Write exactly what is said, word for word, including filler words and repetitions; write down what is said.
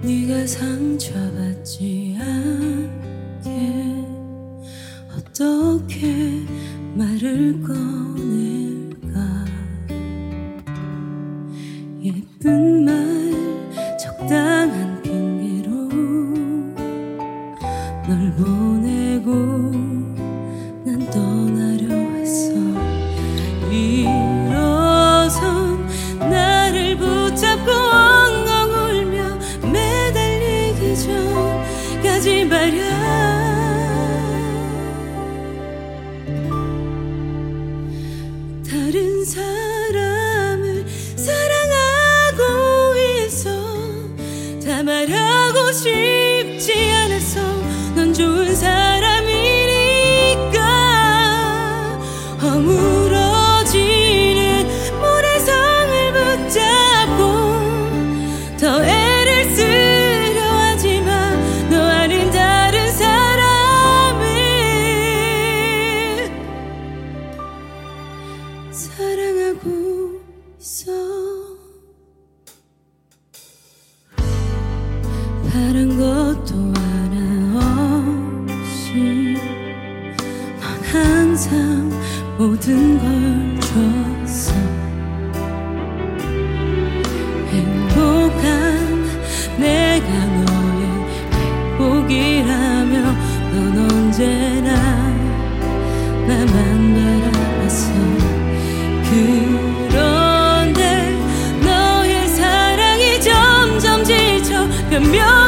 네가 상처받지 않게 어떻게 말을 꺼낼까. 예쁜 말 적당한 핑계로 널 보내고 난 떠나려 했어. 일어선 나를 붙잡고 엉엉 울며 매달리기 전까지 말야. 다른 사람을 사랑하고 있어. 다 말하고 싶지 않았어. 넌 좋은 사람이니까. 허물어지는 모래성을 붙잡고 더 애를 쓰려 하지마. 너 아닌 다른 사람을 사랑하고 있어. 바란 것도 하나 없이 넌 항상 모든 걸 줬어. 행복한 내가 너의 행복이라며 넌 언제나 나만 바라봤어. 그런데 너의 사랑이 점점 지쳐 변명